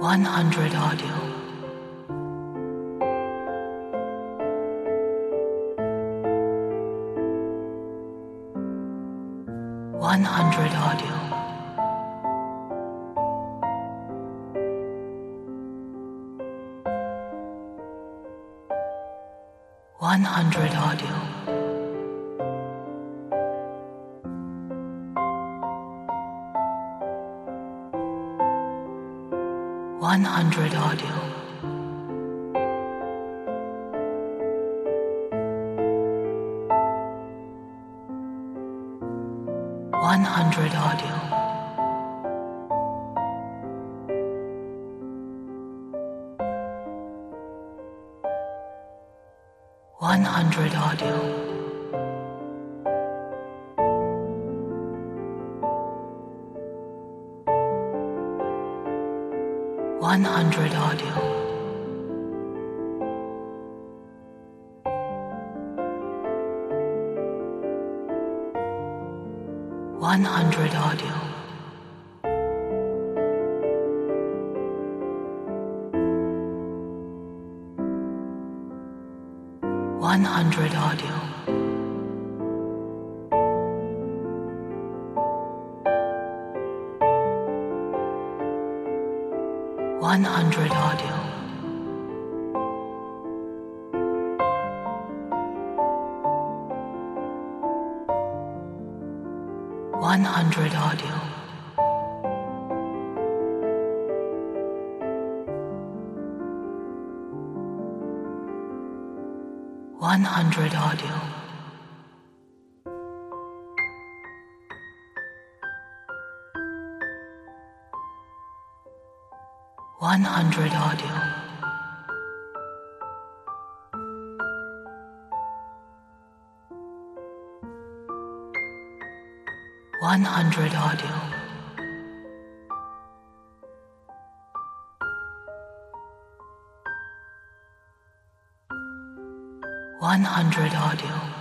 100 audio. 100 audio. 100 audio. 100 audio. 100 audio. 100 audio. 100 audio. 100 audio. 100 audio. 100 audio. 100 audio. 100 audio. 100 audio. 100 audio. 100 audio.